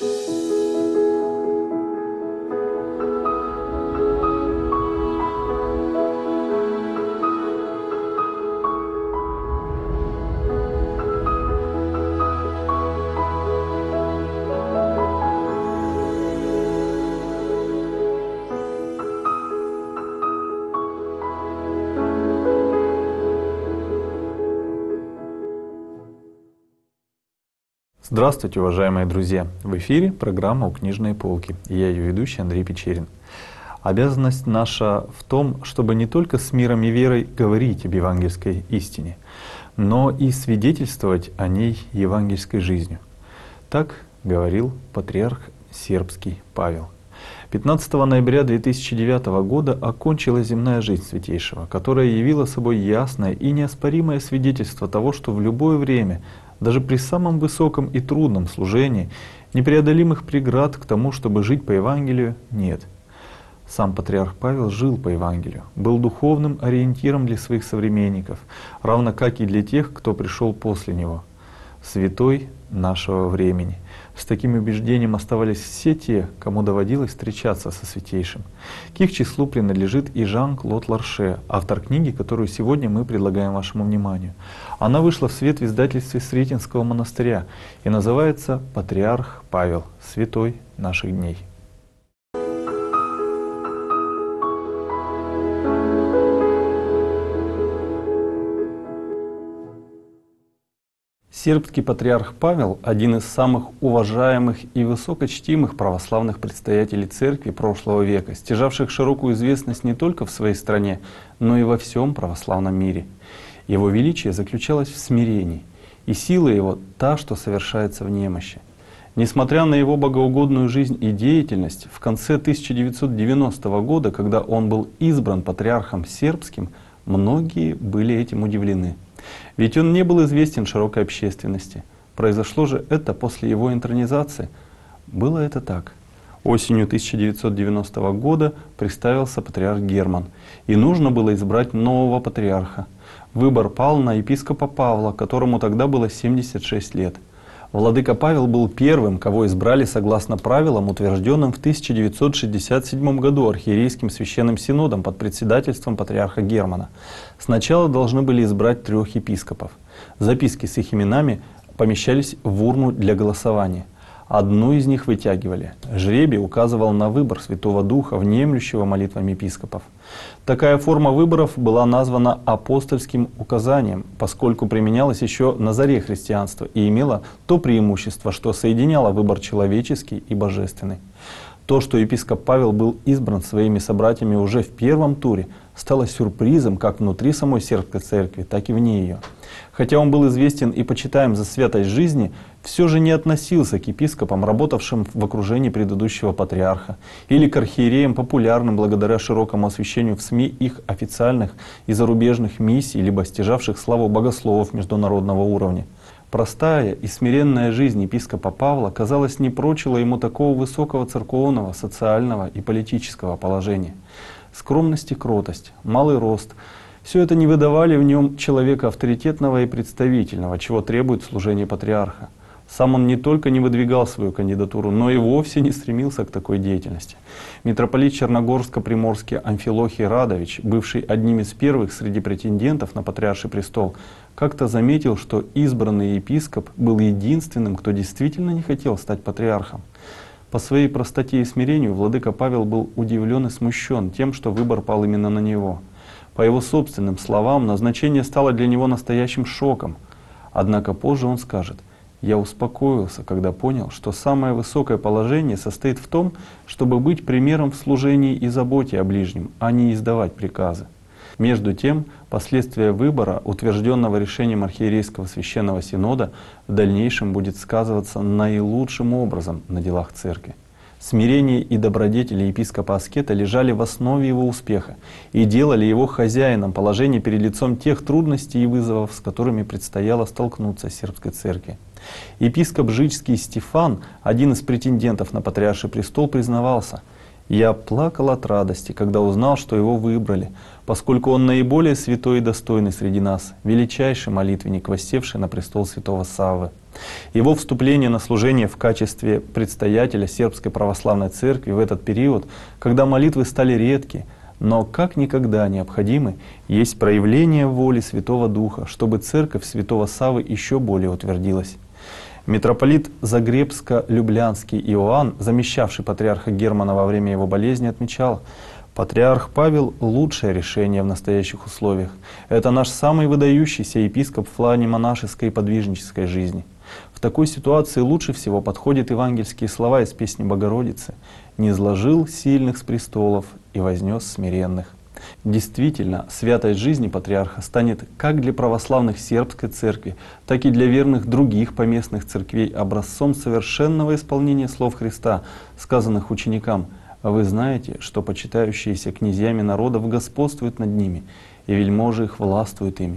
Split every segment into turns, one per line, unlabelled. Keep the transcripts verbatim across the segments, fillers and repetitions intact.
Здравствуйте, уважаемые друзья! В эфире программа «У книжной полки». И я ее ведущий Андрей Печерин. Обязанность наша в том, чтобы не только с миром и верой говорить об евангельской истине, но и свидетельствовать о ней евангельской жизнью. Так говорил патриарх сербский Павел. пятнадцатого ноября две тысячи девятого года окончилась земная жизнь Святейшего, которая явила собой ясное и неоспоримое свидетельство того, что в любое время, даже при самом высоком и трудном служении, непреодолимых преград к тому, чтобы жить по Евангелию, нет. Сам патриарх Павел жил по Евангелию, был духовным ориентиром для своих современников, равно как и для тех, кто пришел после него. Святой нашего времени. С таким убеждением оставались все те, кому доводилось встречаться со Святейшим. К их числу принадлежит и Жан-Клод Ларше, автор книги, которую сегодня мы предлагаем вашему вниманию. Она вышла в свет в издательстве Сретенского монастыря и называется «Патриарх Павел. Святой наших дней». Сербский патриарх Павел — один из самых уважаемых и высокочтимых православных предстоятелей церкви прошлого века, стяжавших широкую известность не только в своей стране, но и во всем православном мире. Его величие заключалось в смирении, и сила его — та, что совершается в немощи. Несмотря на его богоугодную жизнь и деятельность, в конце тысяча девятьсот девяностого года, когда он был избран патриархом сербским, многие были этим удивлены. Ведь он не был известен широкой общественности. Произошло же это после его интронизации. Было это так. Осенью тысяча девятьсот девяностого года представился патриарх Герман, и нужно было избрать нового патриарха. Выбор пал на епископа Павла, которому тогда было семьдесят шесть лет. Владыка Павел был первым, кого избрали согласно правилам, утвержденным в тысяча девятьсот шестьдесят седьмом году архиерейским священным синодом под председательством патриарха Германа. Сначала должны были избрать трех епископов. Записки с их именами помещались в урну для голосования. Одну из них вытягивали. Жребий указывал на выбор Святого Духа, внемлющего молитвам епископов. Такая форма выборов была названа апостольским указанием, поскольку применялась еще на заре христианства и имела то преимущество, что соединяло выбор человеческий и божественный. То, что епископ Павел был избран своими собратьями уже в первом туре, стало сюрпризом как внутри самой сербской церкви, так и вне ее. Хотя он был известен и почитаем за святость жизни, все же не относился к епископам, работавшим в окружении предыдущего патриарха, или к архиереям, популярным благодаря широкому освещению в СМИ их официальных и зарубежных миссий, либо стяжавших славу богословов международного уровня. Простая и смиренная жизнь епископа Павла, казалось, не прочила ему такого высокого церковного, социального и политического положения. Скромность и кротость, малый рост — все это не выдавали в нем человека авторитетного и представительного, чего требует служение патриарха. Сам он не только не выдвигал свою кандидатуру, но и вовсе не стремился к такой деятельности. Митрополит Черногорско-Приморский Амфилохий Радович, бывший одним из первых среди претендентов на патриарший престол, как-то заметил, что избранный епископ был единственным, кто действительно не хотел стать патриархом. По своей простоте и смирению владыка Павел был удивлен и смущен тем, что выбор пал именно на него. По его собственным словам, назначение стало для него настоящим шоком. Однако позже он скажет: «Я успокоился, когда понял, что самое высокое положение состоит в том, чтобы быть примером в служении и заботе о ближнем, а не издавать приказы». Между тем, последствия выбора, утвержденного решением архиерейского священного синода, в дальнейшем будет сказываться наилучшим образом на делах церкви. Смирение и добродетели епископа-аскета лежали в основе его успеха и делали его хозяином положения перед лицом тех трудностей и вызовов, с которыми предстояло столкнуться сербской церкви. Епископ Жичский Стефан, один из претендентов на патриарший престол, признавался: «Я плакал от радости, когда узнал, что его выбрали, поскольку он наиболее святой и достойный среди нас, величайший молитвенник, воссевший на престол святого Саввы». Его вступление на служение в качестве предстоятеля Сербской Православной Церкви в этот период, когда молитвы стали редки, но как никогда необходимы, есть проявление воли Святого Духа, чтобы Церковь Святого Саввы еще более утвердилась. Митрополит Загребско-Люблянский Иоанн, замещавший патриарха Германа во время его болезни, отмечал: «Патриарх Павел — лучшее решение в настоящих условиях. Это наш самый выдающийся епископ в плане монашеской и подвижнической жизни. В такой ситуации лучше всего подходят евангельские слова из песни Богородицы: «Низложил сильных с престолов и вознес смиренных». Действительно, святость жизни патриарха станет как для православных сербской церкви, так и для верных других поместных церквей образцом совершенного исполнения слов Христа, сказанных ученикам: «Вы знаете, что почитающиеся князьями народов господствуют над ними, и вельможи их властвуют ими.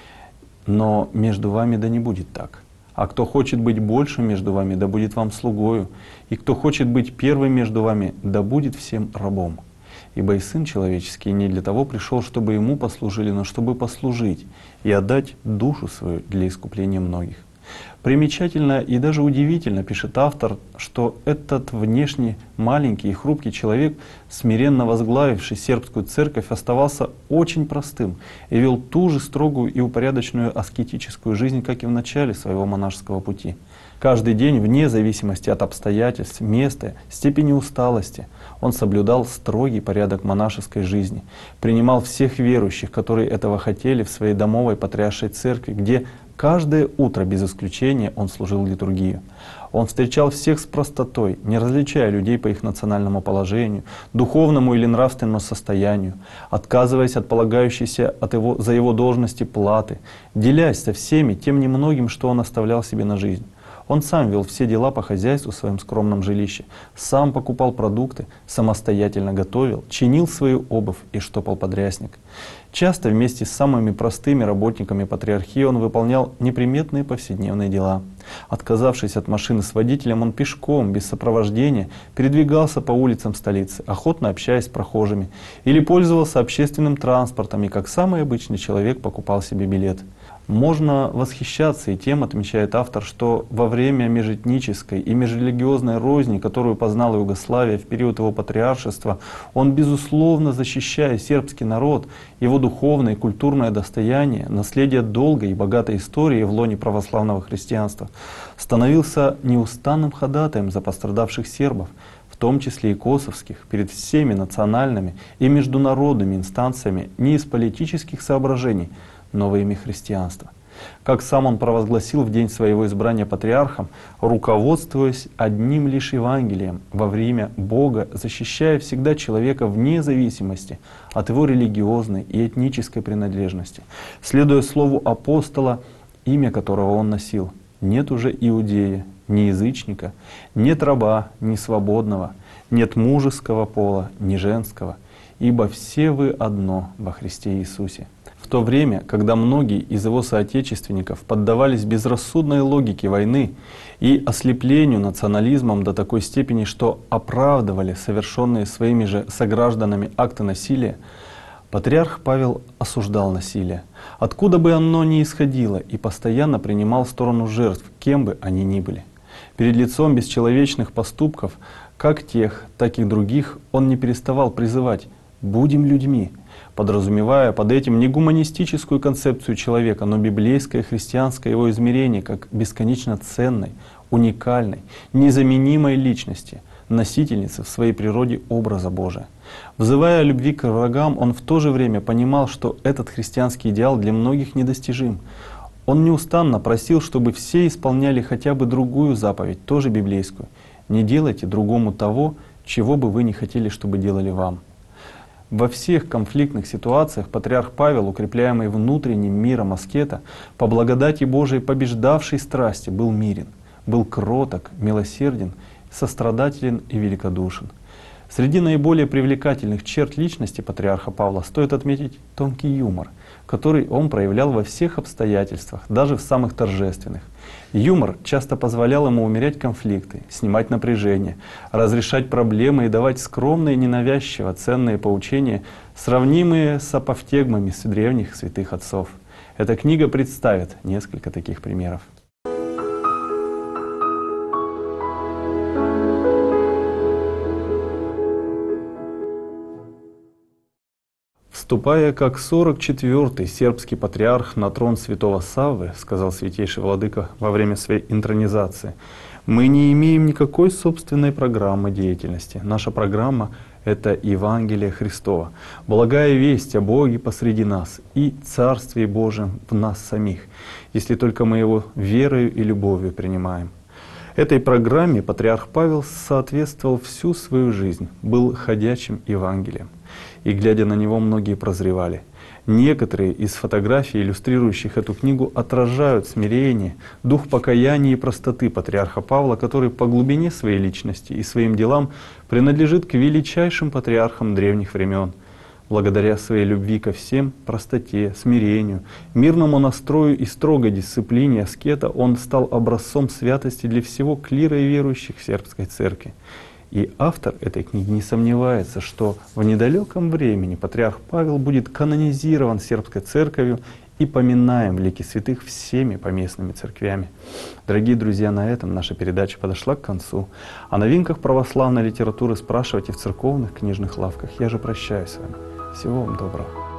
Но между вами да не будет так. А кто хочет быть большим между вами, да будет вам слугою, и кто хочет быть первым между вами, да будет всем рабом. Ибо и Сын Человеческий не для того пришел, чтобы Ему послужили, но чтобы послужить и отдать душу свою для искупления многих». Примечательно и даже удивительно, пишет автор, что этот внешне маленький и хрупкий человек, смиренно возглавивший сербскую церковь, оставался очень простым и вел ту же строгую и упорядоченную аскетическую жизнь, как и в начале своего монашеского пути. Каждый день, вне зависимости от обстоятельств, места, степени усталости, он соблюдал строгий порядок монашеской жизни, принимал всех верующих, которые этого хотели, в своей домовой патриаршей церкви, где каждое утро без исключения он служил литургию. Он встречал всех с простотой, не различая людей по их национальному положению, духовному или нравственному состоянию, отказываясь от полагающейся от его, за его должности платы, делясь со всеми тем немногим, что он оставлял себе на жизнь. Он сам вел все дела по хозяйству в своем скромном жилище, сам покупал продукты, самостоятельно готовил, чинил свою обувь и штопал подрясник. Часто вместе с самыми простыми работниками патриархии он выполнял неприметные повседневные дела. Отказавшись от машины с водителем, он пешком, без сопровождения, передвигался по улицам столицы, охотно общаясь с прохожими, или пользовался общественным транспортом и, как самый обычный человек, покупал себе билет. Можно восхищаться и тем, отмечает автор, что во время межэтнической и межрелигиозной розни, которую познала Югославия в период его патриаршества, он, безусловно, защищая сербский народ, его духовное и культурное достояние, наследие долгой и богатой истории в лоне православного христианства, становился неустанным ходатаем за пострадавших сербов, в том числе и косовских, перед всеми национальными и международными инстанциями не из политических соображений, но во имя христианства. Как сам он провозгласил в день своего избрания патриархом, руководствуясь одним лишь Евангелием, во время Бога, защищая всегда человека вне зависимости от его религиозной и этнической принадлежности, следуя слову апостола, имя которого он носил: «Нет уже иудея, ни язычника, нет раба, ни свободного, нет мужеского пола, ни женского, ибо все вы одно во Христе Иисусе». В то время, когда многие из его соотечественников поддавались безрассудной логике войны и ослеплению национализмом до такой степени, что оправдывали совершенные своими же согражданами акты насилия, патриарх Павел осуждал насилие, откуда бы оно ни исходило, и постоянно принимал сторону жертв, кем бы они ни были. Перед лицом бесчеловечных поступков, как тех, так и других, он не переставал призывать: «Будем людьми», подразумевая под этим не гуманистическую концепцию человека, но библейское христианское его измерение как бесконечно ценной, уникальной, незаменимой личности, носительницы в своей природе образа Божия. Взывая о любви к врагам, он в то же время понимал, что этот христианский идеал для многих недостижим. Он неустанно просил, чтобы все исполняли хотя бы другую заповедь, тоже библейскую: «Не делайте другому того, чего бы вы не хотели, чтобы делали вам». Во всех конфликтных ситуациях патриарх Павел, укрепляемый внутренним миром аскета, по благодати Божией побеждавшей страсти, был мирен, был кроток, милосерден, сострадателен и великодушен. Среди наиболее привлекательных черт личности патриарха Павла стоит отметить тонкий юмор, который он проявлял во всех обстоятельствах, даже в самых торжественных. Юмор часто позволял ему умерять конфликты, снимать напряжение, разрешать проблемы и давать скромные и ненавязчиво ценные поучения, сравнимые с апофтегмами с древних святых отцов. Эта книга представит несколько таких примеров. «Вступая как сорок четвёртый сербский патриарх на трон святого Саввы, — сказал святейший владыка во время своей интронизации, — мы не имеем никакой собственной программы деятельности. Наша программа — это Евангелие Христова, благая весть о Боге посреди нас и Царстве Божьем в нас самих, если только мы Его верою и любовью принимаем». Этой программе патриарх Павел соответствовал всю свою жизнь, был ходячим Евангелием. И, глядя на него, многие прозревали. Некоторые из фотографий, иллюстрирующих эту книгу, отражают смирение, дух покаяния и простоты патриарха Павла, который по глубине своей личности и своим делам принадлежит к величайшим патриархам древних времен. Благодаря своей любви ко всем, простоте, смирению, мирному настрою и строгой дисциплине аскета он стал образцом святости для всего клира и верующих в сербской церкви. И автор этой книги не сомневается, что в недалеком времени патриарх Павел будет канонизирован сербской церковью и поминаем в лике святых всеми поместными церквями. Дорогие друзья, на этом наша передача подошла к концу. О новинках православной литературы спрашивайте в церковных книжных лавках. Я же прощаюсь с вами. Всего вам доброго.